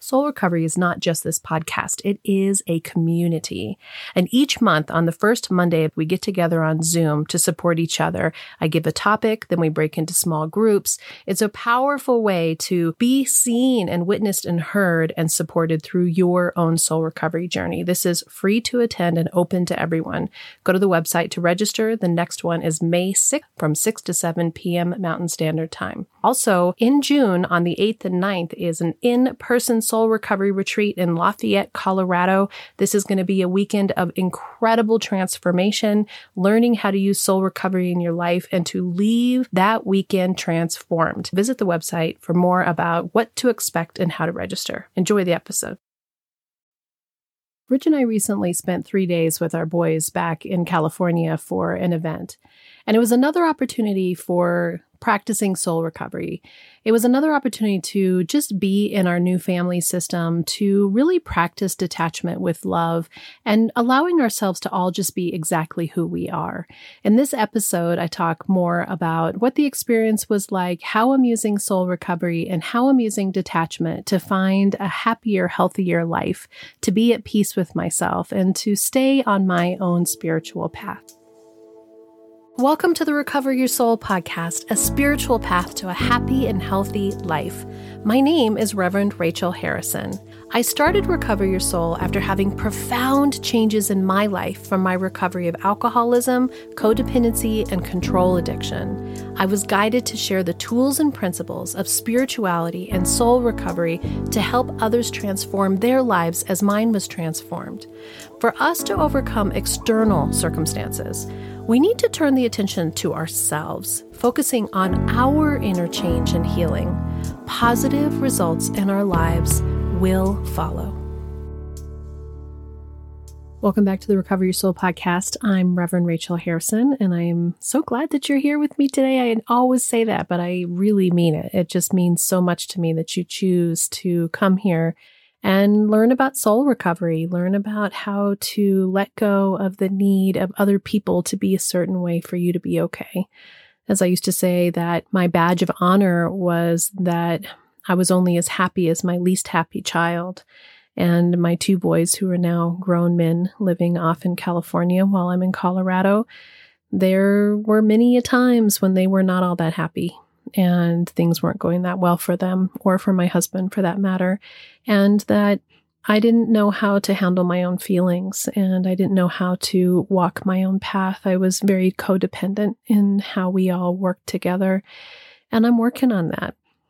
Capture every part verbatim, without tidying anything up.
Soul Recovery is not just this podcast. It is a community. And each month on the first Monday, we get together on Zoom to support each other. I give a topic, then we break into small groups. It's a powerful way to be seen and witnessed and heard and supported through your own soul recovery journey. This is free to attend and open to everyone. Go to the website to register. The next one is May sixth from six to seven p.m. Mountain Standard Time. Also, in June on the eighth and ninth is an in-person soul recovery retreat in Lafayette, Colorado. This is going to be a weekend of incredible transformation, learning how to use soul recovery in your life and to leave that weekend transformed. Visit the website for more about what to expect and how to register. Enjoy the episode. Rich and I recently spent three days with our boys back in California for an event, and it was another opportunity for practicing soul recovery. It was another opportunity to just be in our new family system, to really practice detachment with love and allowing ourselves to all just be exactly who we are. In this episode, I talk more about what the experience was like, how I'm using soul recovery, and how I'm using detachment to find a happier, healthier life, to be at peace with myself, and to stay on my own spiritual path. Welcome to the Recover Your Soul podcast, a spiritual path to a happy and healthy life. My name is Reverend Rachel Harrison. I started Recover Your Soul after having profound changes in my life from my recovery of alcoholism, codependency, and control addiction. I was guided to share the tools and principles of spirituality and soul recovery to help others transform their lives as mine was transformed. For us to overcome external circumstances, we need to turn the attention to ourselves, focusing on our inner change and healing. Positive results in our lives will follow. Welcome back to the Recover Your Soul podcast. I'm Reverend Rachel Harrison, and I am so glad that you're here with me today. I always say that, but I really mean it. It just means so much to me that you choose to come here and learn about soul recovery, learn about how to let go of the need of other people to be a certain way for you to be okay. As I used to say, that my badge of honor was that I was only as happy as my least happy child. And my two boys, who are now grown men living off in California while I'm in Colorado, there were many a times when they were not all that happy. And things weren't going that well for them, or for my husband for that matter, and that I didn't know how to handle my own feelings, and I didn't know how to walk my own path. I was very codependent in how we all worked together, and I'm working on that.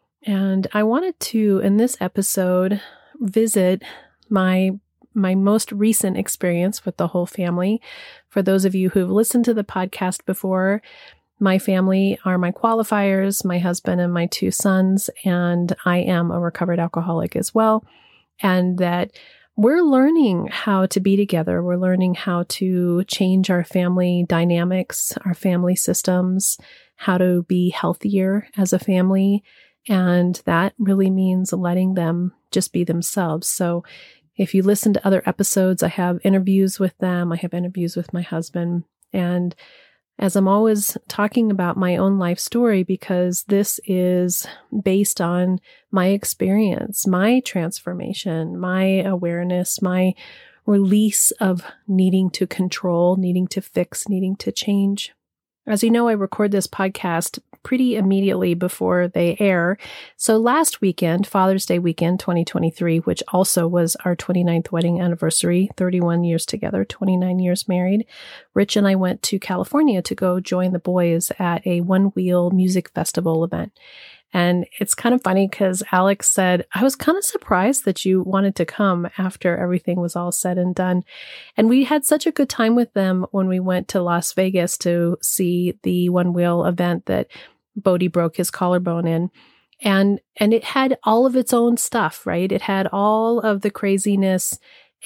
And I wanted to, in this episode, visit my my most recent experience with the whole family. For those of you who've listened to the podcast before, my family are my qualifiers, my husband and my two sons, and I am a recovered alcoholic as well. And that we're learning how to be together. We're learning how to change our family dynamics, our family systems, how to be healthier as a family. And that really means letting them just be themselves. So if you listen to other episodes, I have interviews with them. I have interviews with my husband. And as I'm always talking about my own life story, because this is based on my experience, my transformation, my awareness, my release of needing to control, needing to fix, needing to change. As you know, I record this podcast pretty immediately before they air. So last weekend, Father's Day weekend, twenty twenty-three, which also was our twenty-ninth wedding anniversary, thirty-one years together, twenty-nine years married, Rich and I went to California to go join the boys at a One Wheel music festival event. And it's kind of funny because Alex said, I was kind of surprised that you wanted to come after everything was all said and done. And we had such a good time with them when we went to Las Vegas to see the One Wheel event that Bodie broke his collarbone in. And, and it had all of its own stuff, right? It had all of the craziness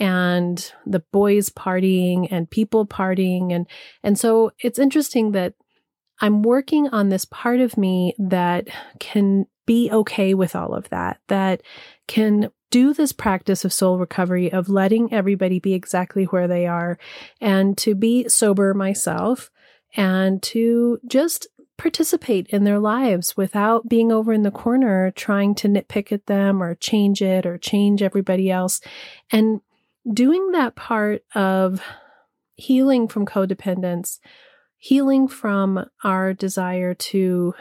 and the boys partying and people partying. And, and so it's interesting that I'm working on this part of me that can be okay with all of that, that can do this practice of soul recovery, of letting everybody be exactly where they are, and to be sober myself, and to just participate in their lives without being over in the corner trying to nitpick at them or change it or change everybody else. And doing that part of healing from codependence, healing from our desire to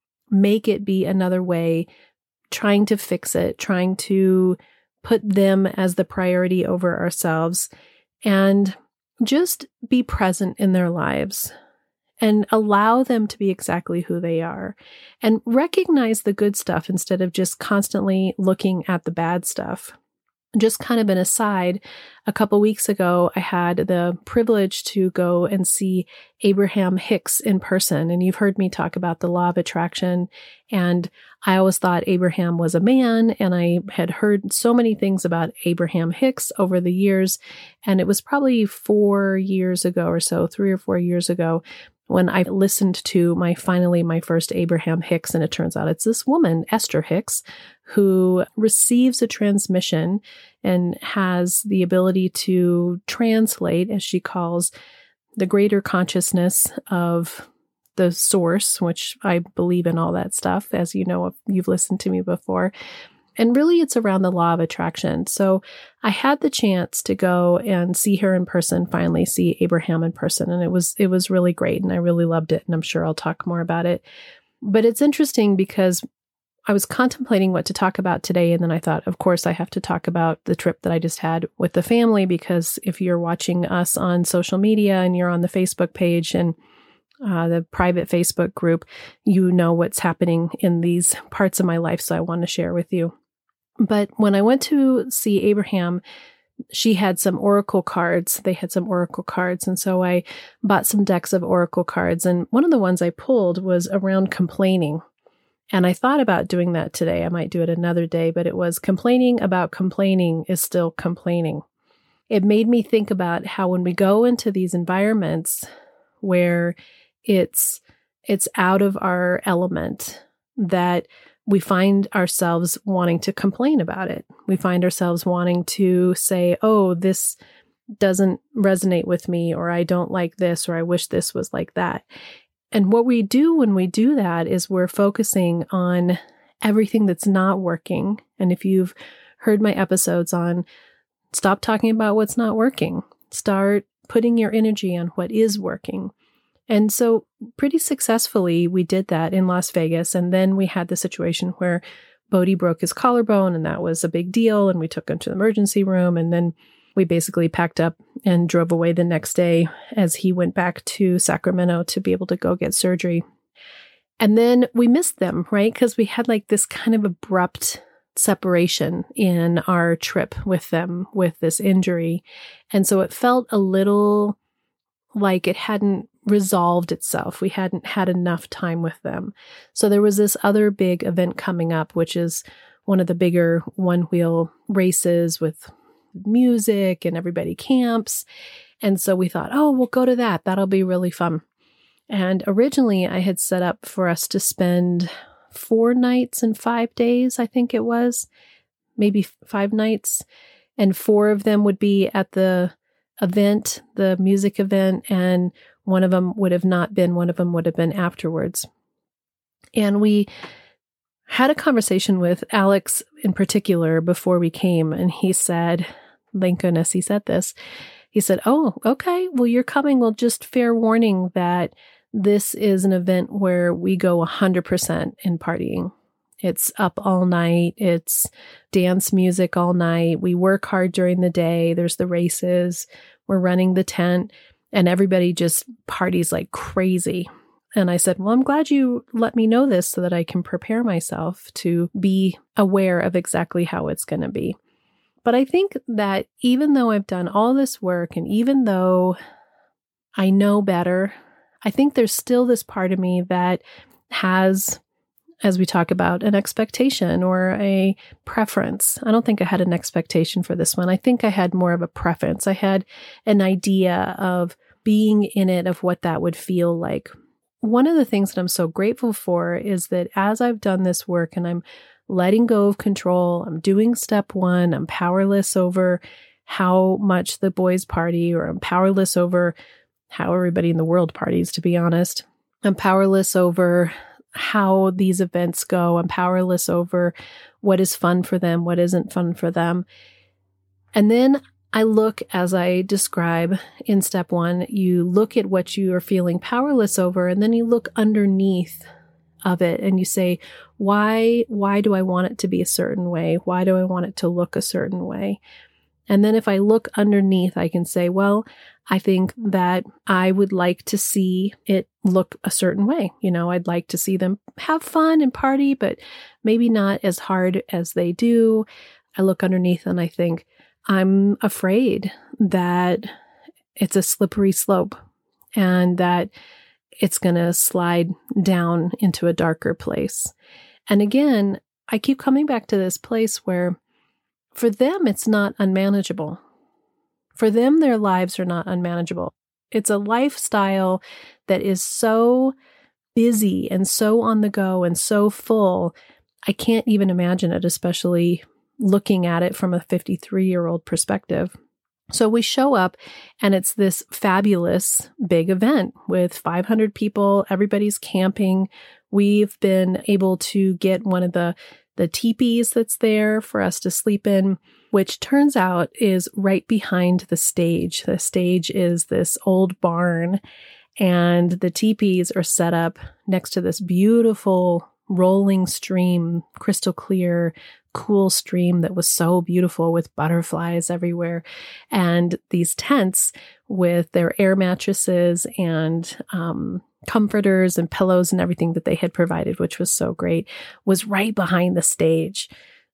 make it be another way, trying to fix it, trying to put them as the priority over ourselves, and just be present in their lives and allow them to be exactly who they are and recognize the good stuff instead of just constantly looking at the bad stuff. Just kind of an aside, a couple weeks ago, I had the privilege to go and see Abraham Hicks in person. And you've heard me talk about the law of attraction. And I always thought Abraham was a man. And I had heard so many things about Abraham Hicks over the years. And it was probably four years ago or so, three or four years ago, when I listened to my finally my first Abraham Hicks, and it turns out it's this woman, Esther Hicks, who receives a transmission and has the ability to translate, as she calls, the greater consciousness of the source, which I believe in all that stuff, as you know, if you've listened to me before. And really, it's around the law of attraction. So I had the chance to go and see her in person, finally see Abraham in person. And it was, it was really great. And I really loved it. And I'm sure I'll talk more about it. But it's interesting because I was contemplating what to talk about today. And then I thought, of course, I have to talk about the trip that I just had with the family, because if you're watching us on social media and you're on the Facebook page and Uh, the private Facebook group, you know what's happening in these parts of my life. So I want to share with you. But when I went to see Abraham, she had some oracle cards. They had some oracle cards. And so I bought some decks of oracle cards. And one of the ones I pulled was around complaining. And I thought about doing that today. I might do it another day, but it was complaining about complaining is still complaining. It made me think about how when we go into these environments where It's it's out of our element, that we find ourselves wanting to complain about it. We find ourselves wanting to say, oh, this doesn't resonate with me, or I don't like this, or I wish this was like that. And what we do when we do that is we're focusing on everything that's not working. And if you've heard my episodes on stop talking about what's not working, start putting your energy on what is working. And so pretty successfully, we did that in Las Vegas. And then we had the situation where Bodhi broke his collarbone, and that was a big deal. And we took him to the emergency room. And then we basically packed up and drove away the next day as he went back to Sacramento to be able to go get surgery. And then we missed them, right? Because we had like this kind of abrupt separation in our trip with them with this injury. And so it felt a little like it hadn't resolved itself. We hadn't had enough time with them. So there was this other big event coming up, which is one of the bigger one-wheel races with music and everybody camps. And so we thought, oh, we'll go to that. That'll be really fun. And originally I had set up for us to spend four nights and five days, I think it was, maybe five nights. And four of them would be at the event, the music event, and one of them would have not been, one of them would have been afterwards. And we had a conversation with Alex in particular before we came, and he said, thank goodness he said this, he said, oh, okay, well, you're coming. Well, just fair warning that this is an event where we go one hundred percent in partying. It's up all night. It's dance music all night. We work hard during the day. There's the races. We're running the tent, and everybody just parties like crazy. And I said, well, I'm glad you let me know this so that I can prepare myself to be aware of exactly how it's going to be. But I think that even though I've done all this work, and even though I know better, I think there's still this part of me that has, as we talk about, an expectation or a preference. I don't think I had an expectation for this one. I think I had more of a preference. I had an idea of being in it, of what that would feel like. One of the things that I'm so grateful for is that as I've done this work and I'm letting go of control, I'm doing step one, I'm powerless over how much the boys party, or I'm powerless over how everybody in the world parties, to be honest. I'm powerless over how these events go. I'm powerless over what is fun for them, what isn't fun for them. And then I look, as I describe in step one, you look at what you are feeling powerless over, and then you look underneath of it and you say, why, why do I want it to be a certain way? Why do I want it to look a certain way? And then if I look underneath, I can say, well, I think that I would like to see it look a certain way. You know, I'd like to see them have fun and party, but maybe not as hard as they do. I look underneath and I think, I'm afraid that it's a slippery slope and that it's going to slide down into a darker place. And again, I keep coming back to this place where for them, it's not unmanageable. For them, their lives are not unmanageable. It's a lifestyle that is so busy and so on the go and so full. I can't even imagine it, especially looking at it from a fifty-three-year-old perspective. So we show up and it's this fabulous big event with five hundred people. Everybody's camping. We've been able to get one of the, the teepees that's there for us to sleep in, which turns out is right behind the stage. The stage is this old barn, and the teepees are set up next to this beautiful rolling stream, crystal clear, cool stream that was so beautiful with butterflies everywhere. And these tents with their air mattresses and um, comforters and pillows and everything that they had provided, which was so great, was right behind the stage.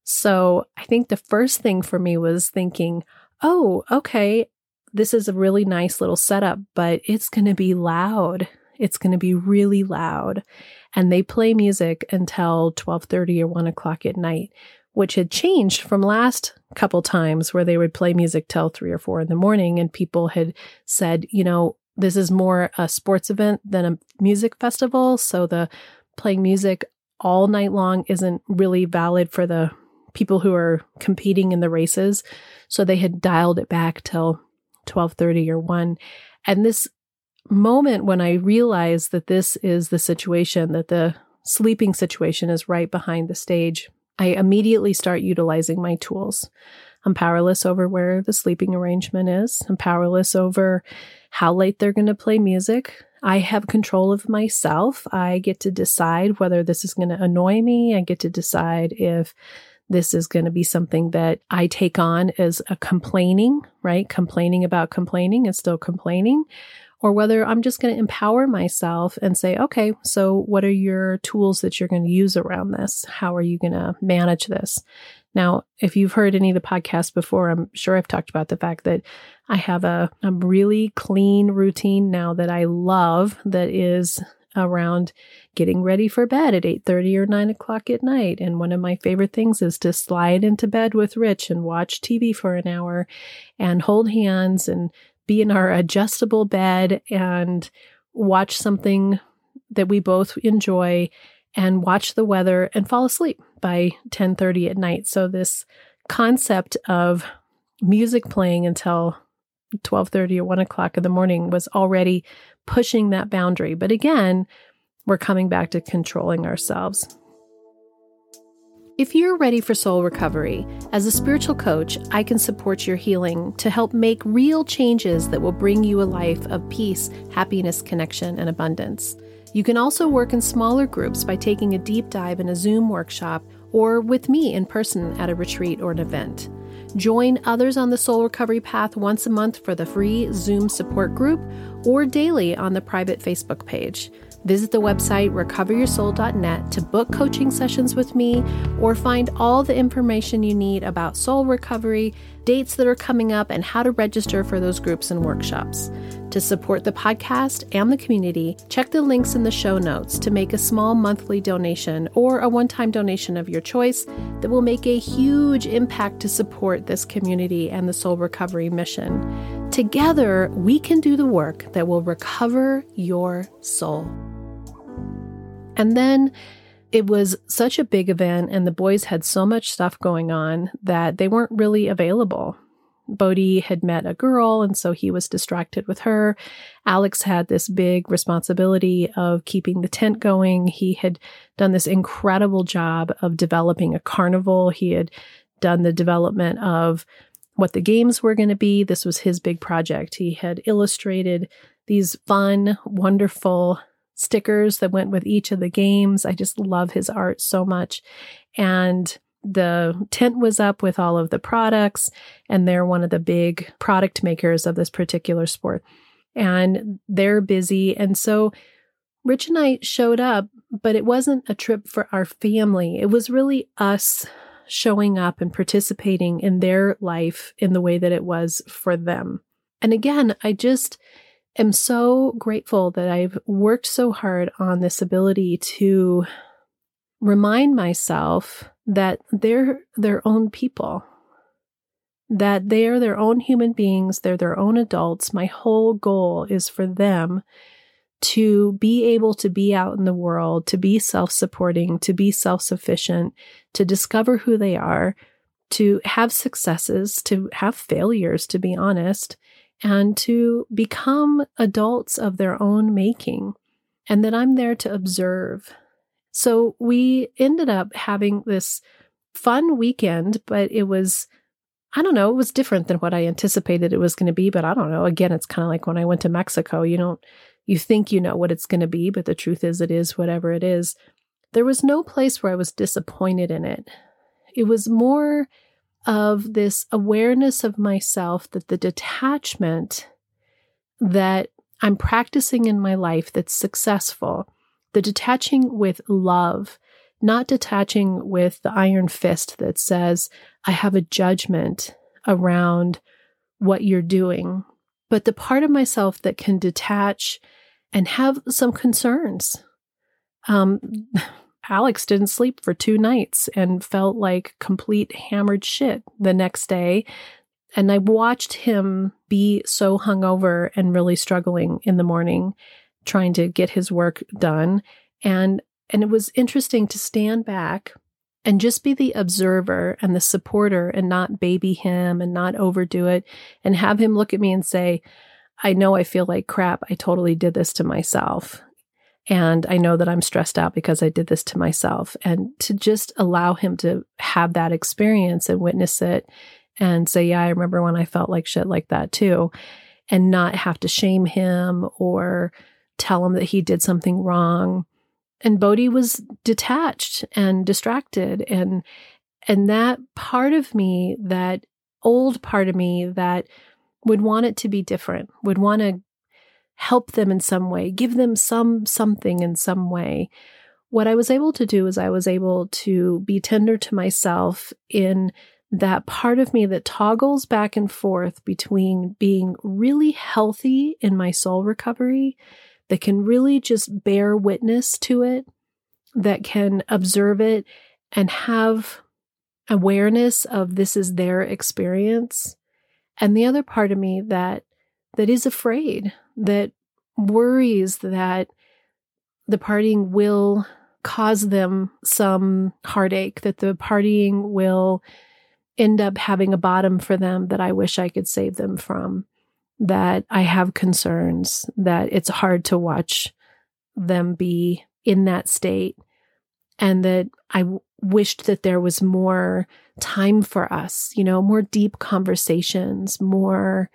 So I think the first thing for me was thinking, oh, okay, this is a really nice little setup, but it's going to be loud. It's going to be really loud. And they play music until twelve thirty or one o'clock at night, which had changed from last couple times where they would play music till three or four in the morning. And people had said, you know, this is more a sports event than a music festival. So the playing music all night long isn't really valid for the people who are competing in the races. So they had dialed it back till twelve thirty or one. And this moment when I realized that this is the situation, that the sleeping situation is right behind the stage, I immediately start utilizing my tools. I'm powerless over where the sleeping arrangement is. I'm powerless over how late they're going to play music. I have control of myself. I get to decide whether this is going to annoy me. I get to decide if this is going to be something that I take on as a complaining, right? Complaining about complaining and still complaining. Or whether I'm just going to empower myself and say, okay, so what are your tools that you're going to use around this? How are you going to manage this? Now, if you've heard any of the podcasts before, I'm sure I've talked about the fact that I have a, a really clean routine now that I love, that is around getting ready for bed at eight thirty or nine o'clock at night. And one of my favorite things is to slide into bed with Rich and watch T V for an hour and hold hands and be in our adjustable bed and watch something that we both enjoy and watch the weather and fall asleep by ten thirty at night. So this concept of music playing until twelve thirty or one o'clock in the morning was already pushing that boundary. But again, we're coming back to controlling ourselves. If you're ready for soul recovery, as a spiritual coach, I can support your healing to help make real changes that will bring you a life of peace, happiness, connection, and abundance. You can also work in smaller groups by taking a deep dive in a Zoom workshop or with me in person at a retreat or an event. Join others on the soul recovery path once a month for the free Zoom support group or daily on the private Facebook page. Visit the website recover your soul dot net to book coaching sessions with me or find all the information you need about soul recovery, dates that are coming up, and how to register for those groups and workshops. To support the podcast and the community, check the links in the show notes to make a small monthly donation or a one-time donation of your choice that will make a huge impact to support this community and the soul recovery mission. Together, we can do the work that will recover your soul. And then it was such a big event and the boys had so much stuff going on that they weren't really available. Bodhi had met a girl, and so he was distracted with her. Alex had this big responsibility of keeping the tent going. He had done this incredible job of developing a carnival. He had done the development of what the games were going to be. This was his big project. He had illustrated these fun, wonderful stickers that went with each of the games. I just love his art so much. And the tent was up with all of the products, and they're one of the big product makers of this particular sport. And they're busy. And so Rich and I showed up, but it wasn't a trip for our family. It was really us showing up and participating in their life in the way that it was for them. And again, I just am so grateful that I've worked so hard on this ability to remind myself that they're their own people, that they are their own human beings, they're their own adults. My whole goal is for them to be able to be out in the world, to be self-supporting, to be self-sufficient, to discover who they are, to have successes, to have failures, to be honest, and to become adults of their own making, and that I'm there to observe. So we ended up having this fun weekend, but it was, I don't know, it was different than what I anticipated it was going to be, but I don't know. Again, it's kind of like when I went to Mexico, you don't, you think you know what it's going to be, but the truth is it is whatever it is. There was no place where I was disappointed in it. It was more of this awareness of myself that the detachment that I'm practicing in my life that's successful, the detaching with love, not detaching with the iron fist that says, I have a judgment around what you're doing, but the part of myself that can detach and have some concerns. Um, Alex didn't sleep for two nights and felt like complete hammered shit the next day. And I watched him be so hungover and really struggling in the morning, trying to get his work done. And, and it was interesting to stand back and just be the observer and the supporter and not baby him and not overdo it and have him look at me and say, I know I feel like crap. I totally did this to myself. And I know that I'm stressed out because I did this to myself. And to just allow him to have that experience and witness it and say, yeah, I remember when I felt like shit like that too. And not have to shame him or tell him that he did something wrong. And Bodhi was detached and distracted. And, and that part of me, that old part of me that would want it to be different, would want to help them in some way, give them some something in some way. What I was able to do is I was able to be tender to myself in that part of me that toggles back and forth between being really healthy in my soul recovery, that can really just bear witness to it, that can observe it and have awareness of this is their experience. And the other part of me that that is afraid, that worries that the partying will cause them some heartache, that the partying will end up having a bottom for them that I wish I could save them from, that I have concerns, that it's hard to watch them be in that state, and that I w- wished that there was more time for us, you know, more deep conversations, more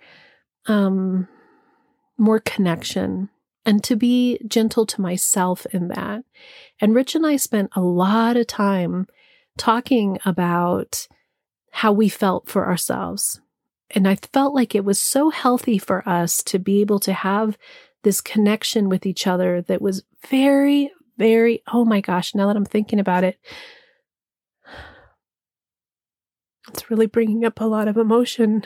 um, more connection, and to be gentle to myself in that. And Rich and I spent a lot of time talking about how we felt for ourselves. And I felt like it was so healthy for us to be able to have this connection with each other that was very, very, oh my gosh, now that I'm thinking about it, it's really bringing up a lot of emotion.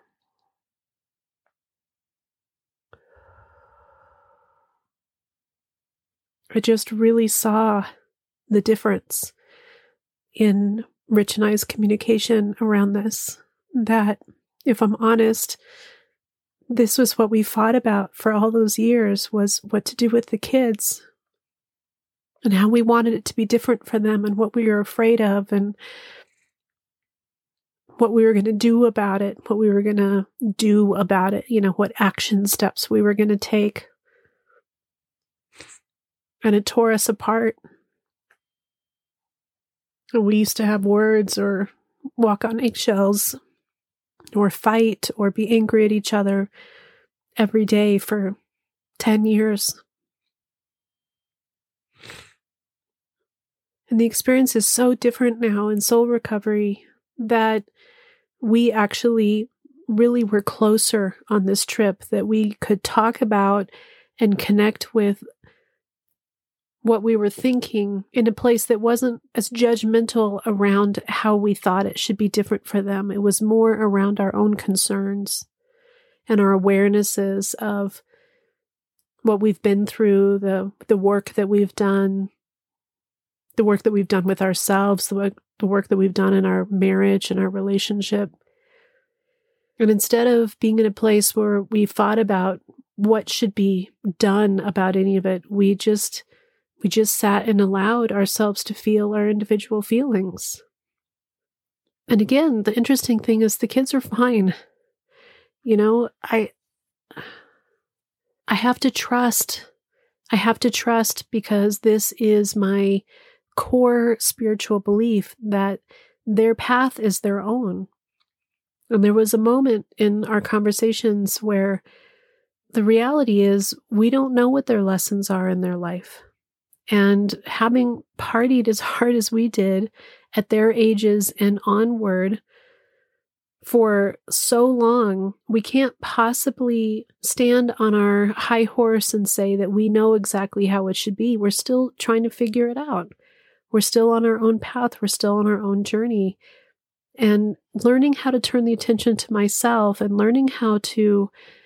I just really saw the difference in Rich and I's communication around this, that if I'm honest, this was what we fought about for all those years, was what to do with the kids and how we wanted it to be different for them and what we were afraid of and what we were going to do about it, what we were going to do about it, you know, what action steps we were going to take. And it tore us apart. And we used to have words or walk on eggshells or fight or be angry at each other every day for ten years. And the experience is so different now in soul recovery that we actually really were closer on this trip, that we could talk about and connect with what we were thinking in a place that wasn't as judgmental around how we thought it should be different for them. It was more around our own concerns and our awarenesses of what we've been through, the the work that we've done, the work that we've done with ourselves, the work, the work that we've done in our marriage and our relationship. And instead of being in a place where we fought about what should be done about any of it, we just we just sat and allowed ourselves to feel our individual feelings. And again, the interesting thing is the kids are fine. You know, I I have to trust. I have to trust because this is my core spiritual belief that their path is their own. And there was a moment in our conversations where the reality is we don't know what their lessons are in their life. And having partied as hard as we did at their ages and onward for so long, we can't possibly stand on our high horse and say that we know exactly how it should be. We're still trying to figure it out. We're still on our own path. We're still on our own journey. And learning how to turn the attention to myself and learning how to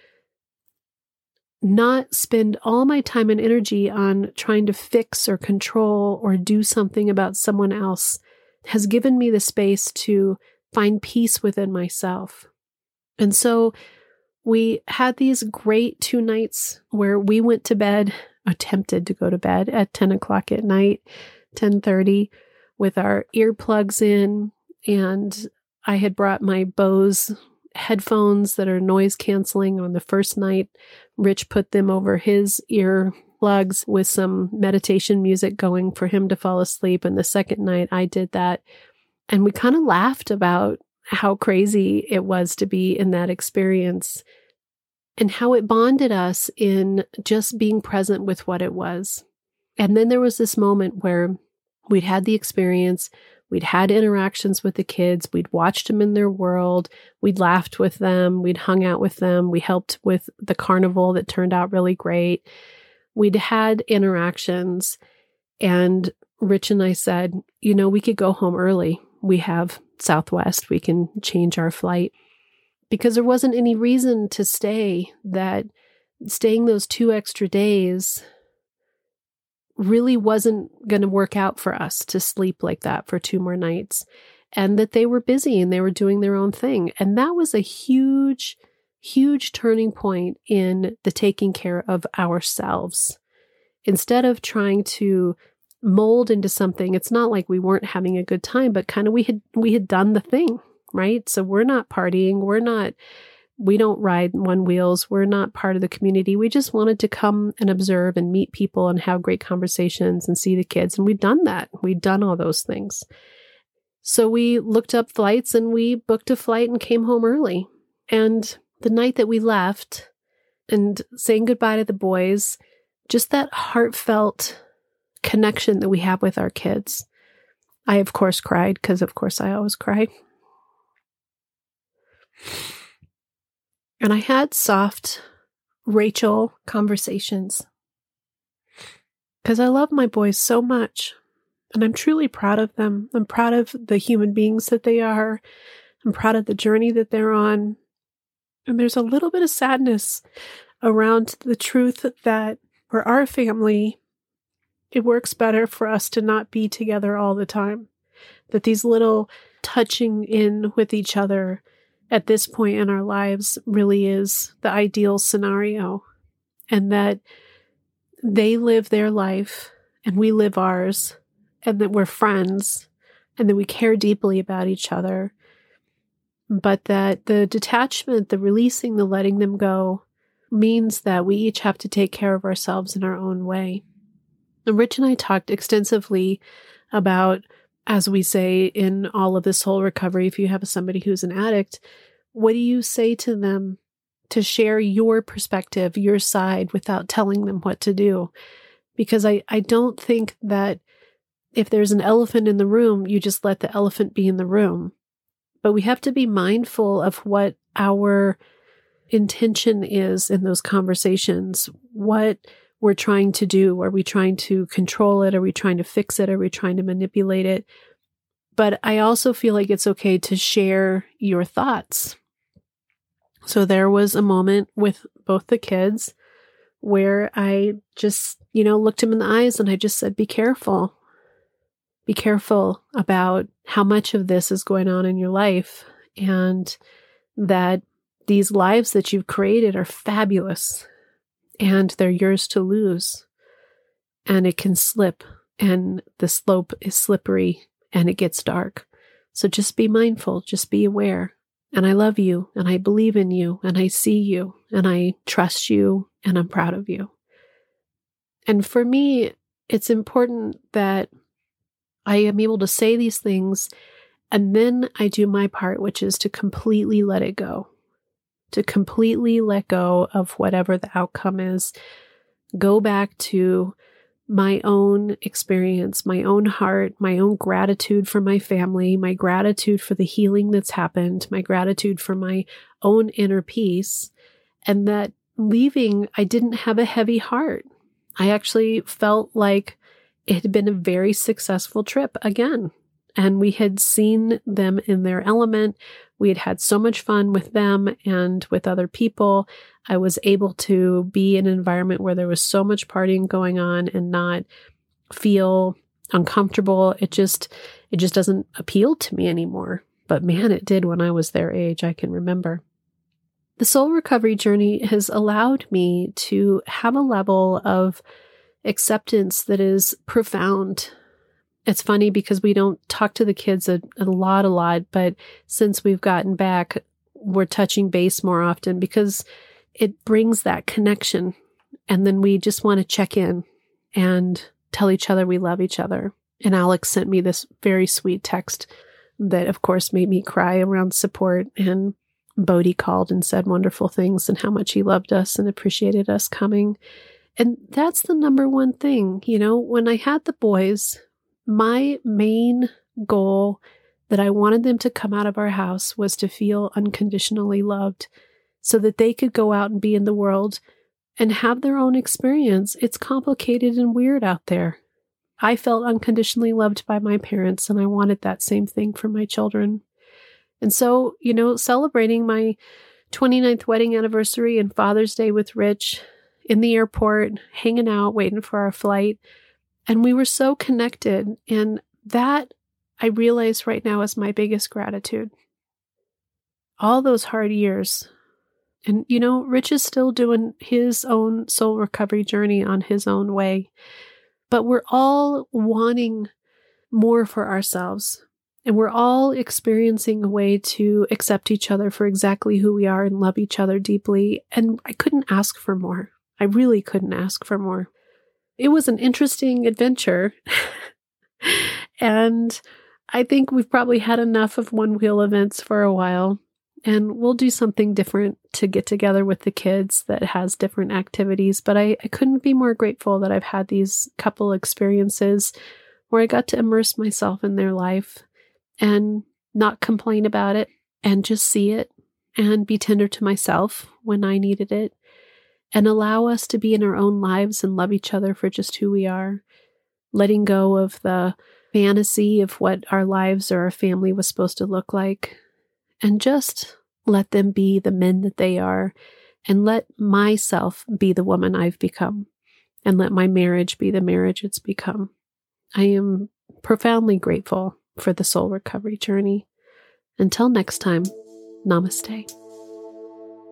not spend all my time and energy on trying to fix or control or do something about someone else has given me the space to find peace within myself. And so we had these great two nights where we went to bed, attempted to go to bed at ten o'clock at night, ten thirty, with our earplugs in. And I had brought my Bose headphones that are noise canceling on the first night. Rich put them over his earplugs with some meditation music going for him to fall asleep. And the second night I did that. And we kind of laughed about how crazy it was to be in that experience and how it bonded us in just being present with what it was. And then there was this moment where we'd had the experience, we'd had interactions with the kids, we'd watched them in their world, we'd laughed with them, we'd hung out with them, we helped with the carnival that turned out really great. We'd had interactions, and Rich and I said, you know, we could go home early. We have Southwest, we can change our flight. Because there wasn't any reason to stay, that staying those two extra days really wasn't going to work out for us to sleep like that for two more nights, and that they were busy and they were doing their own thing. And that was a huge, huge turning point in the taking care of ourselves. Instead of trying to mold into something, it's not like we weren't having a good time, but kind of we had we had done the thing, right? So we're not partying, we're not We don't ride one wheels. We're not part of the community. We just wanted to come and observe and meet people and have great conversations and see the kids. And we'd done that. We'd done all those things. So we looked up flights and we booked a flight and came home early. And the night that we left and saying goodbye to the boys, just that heartfelt connection that we have with our kids. I, of course, cried because, of course, I always cry. And I had soft Rachel conversations because I love my boys so much, and I'm truly proud of them. I'm proud of the human beings that they are. I'm proud of the journey that they're on. And there's a little bit of sadness around the truth that for our family, it works better for us to not be together all the time. That these little touching in with each other at this point in our lives really is the ideal scenario, and that they live their life and we live ours, and that we're friends and that we care deeply about each other. but that the detachment, the releasing, the letting them go means that we each have to take care of ourselves in our own way. And Rich and I talked extensively about, as we say in all of this whole recovery, if you have somebody who's an addict, what do you say to them to share your perspective, your side, without telling them what to do? Because I, I don't think that if there's an elephant in the room, you just let the elephant be in the room. But we have to be mindful of what our intention is in those conversations, what we're trying to do. Are we trying to control it? Are we trying to fix it? Are we trying to manipulate it? But I also feel like it's okay to share your thoughts. So there was a moment with both the kids where I just, you know, looked him in the eyes and I just said, be careful. Be careful about how much of this is going on in your life, and that these lives that you've created are fabulous and they're yours to lose. And it can slip, and the slope is slippery and it gets dark. So just be mindful, just be aware. And I love you, and I believe in you, and I see you, and I trust you, and I'm proud of you. And for me, it's important that I am able to say these things, and then I do my part, which is to completely let it go, to completely let go of whatever the outcome is, go back to my own experience, my own heart, my own gratitude for my family, my gratitude for the healing that's happened, my gratitude for my own inner peace, and that leaving, I didn't have a heavy heart. I actually felt like it had been a very successful trip again. And we had seen them in their element. We had had so much fun with them and with other people. I was able to be in an environment where there was so much partying going on and not feel uncomfortable. It just, it just doesn't appeal to me anymore. But man, it did when I was their age, I can remember. The soul recovery journey has allowed me to have a level of acceptance that is profound. It's funny because we don't talk to the kids a, a lot, a lot, but since we've gotten back, we're touching base more often because it brings that connection. And then we just want to check in and tell each other we love each other. And Alex sent me this very sweet text that, of course, made me cry around support. And Bodhi called and said wonderful things and how much he loved us and appreciated us coming. And that's the number one thing. You know, when I had the boys, my main goal that I wanted them to come out of our house was to feel unconditionally loved so that they could go out and be in the world and have their own experience. It's complicated and weird out there. I felt unconditionally loved by my parents, and I wanted that same thing for my children. And so, you know, celebrating my twenty-ninth wedding anniversary and Father's Day with Rich in the airport, hanging out, waiting for our flight. And we were so connected. And that, I realize right now, is my biggest gratitude. All those hard years. And, you know, Rich is still doing his own soul recovery journey on his own way. But we're all wanting more for ourselves. And we're all experiencing a way to accept each other for exactly who we are and love each other deeply. And I couldn't ask for more. I really couldn't ask for more. It was an interesting adventure. And I think we've probably had enough of one-wheel events for a while. And we'll do something different to get together with the kids that has different activities. But I, I couldn't be more grateful that I've had these couple experiences where I got to immerse myself in their life and not complain about it and just see it and be tender to myself when I needed it. And allow us to be in our own lives and love each other for just who we are, letting go of the fantasy of what our lives or our family was supposed to look like, and just let them be the men that they are, and let myself be the woman I've become, and let my marriage be the marriage it's become. I am profoundly grateful for the soul recovery journey. Until next time, namaste.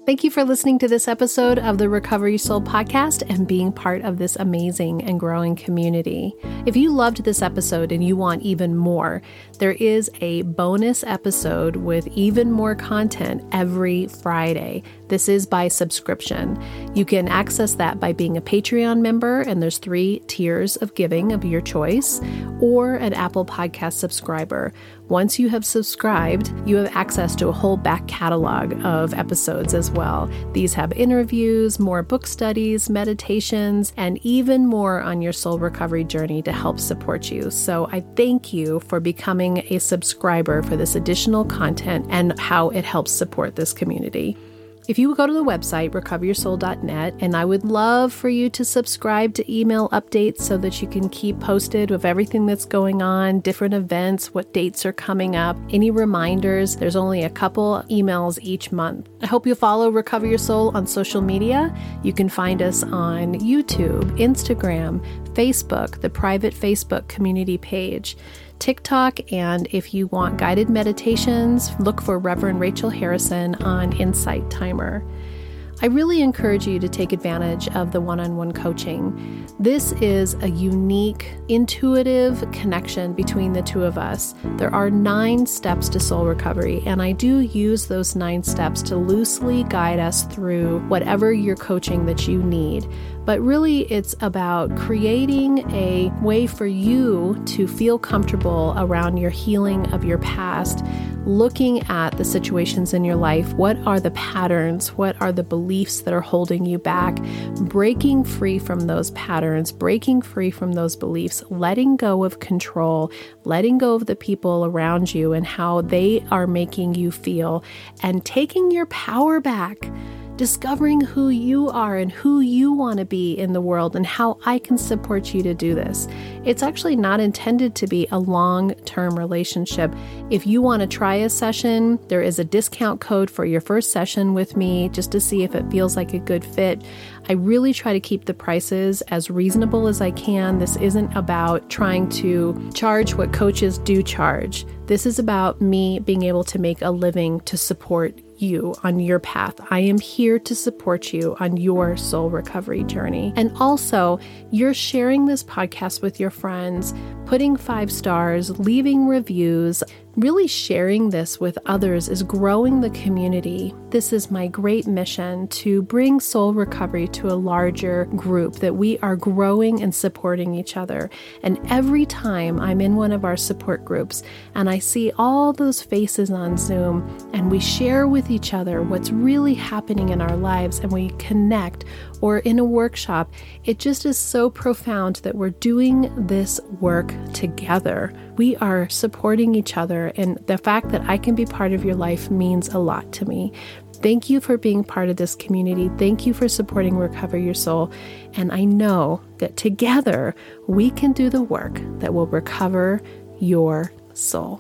Thank you for listening to this episode of the Recover Your Soul podcast and being part of this amazing and growing community. If you loved this episode and you want even more, there is a bonus episode with even more content every Friday. This is by subscription. You can access that by being a Patreon member, and there's three tiers of giving of your choice, or an Apple Podcast subscriber. Once you have subscribed, you have access to a whole back catalog of episodes as well. These have interviews, more book studies, meditations, and even more on your soul recovery journey to help support you. So I thank you for becoming a subscriber for this additional content and how it helps support this community. If you would go to the website, recover your soul dot net, and I would love for you to subscribe to email updates so that you can keep posted with everything that's going on, different events, what dates are coming up, any reminders. There's only a couple emails each month. I hope you follow Recover Your Soul on social media. You can find us on YouTube, Instagram, Facebook, the private Facebook community page, TikTok, and if you want guided meditations, look for Reverend Rachel Harrison on Insight Timer. I really encourage you to take advantage of the one-on-one coaching. This is a unique, intuitive connection between the two of us. There are nine steps to soul recovery, and I do use those nine steps to loosely guide us through whatever your coaching that you need. But really, it's about creating a way for you to feel comfortable around your healing of your past, looking at the situations in your life. What are the patterns? What are the beliefs that are holding you back? Breaking free from those patterns, breaking free from those beliefs, letting go of control, letting go of the people around you and how they are making you feel, and taking your power back. Discovering who you are and who you want to be in the world and how I can support you to do this. It's actually not intended to be a long-term relationship. If you want to try a session, there is a discount code for your first session with me just to see if it feels like a good fit. I really try to keep the prices as reasonable as I can. This isn't about trying to charge what coaches do charge. This is about me being able to make a living to support you on your path. I am here to support you on your soul recovery journey. And also, you're sharing this podcast with your friends, putting five stars, leaving reviews. Really sharing this with others is growing the community. This is my great mission, to bring soul recovery to a larger group, that we are growing and supporting each other. And every time I'm in one of our support groups and I see all those faces on Zoom and we share with each other what's really happening in our lives and we connect, or in a workshop, it just is so profound that we're doing this work together. We are supporting each other, and the fact that I can be part of your life means a lot to me. Thank you for being part of this community. Thank you for supporting Recover Your Soul. And I know that together we can do the work that will recover your soul.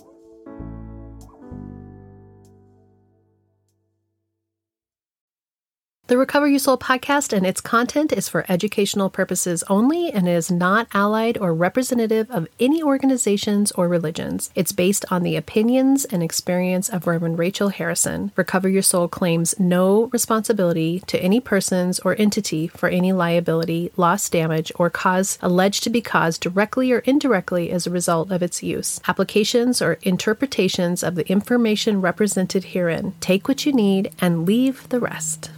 The Recover Your Soul podcast and its content is for educational purposes only and is not allied or representative of any organizations or religions. It's based on the opinions and experience of Reverend Rachel Harrison. Recover Your Soul claims no responsibility to any persons or entity for any liability, loss, damage, or cause alleged to be caused directly or indirectly as a result of its use. Applications or interpretations of the information represented herein. Take what you need and leave the rest.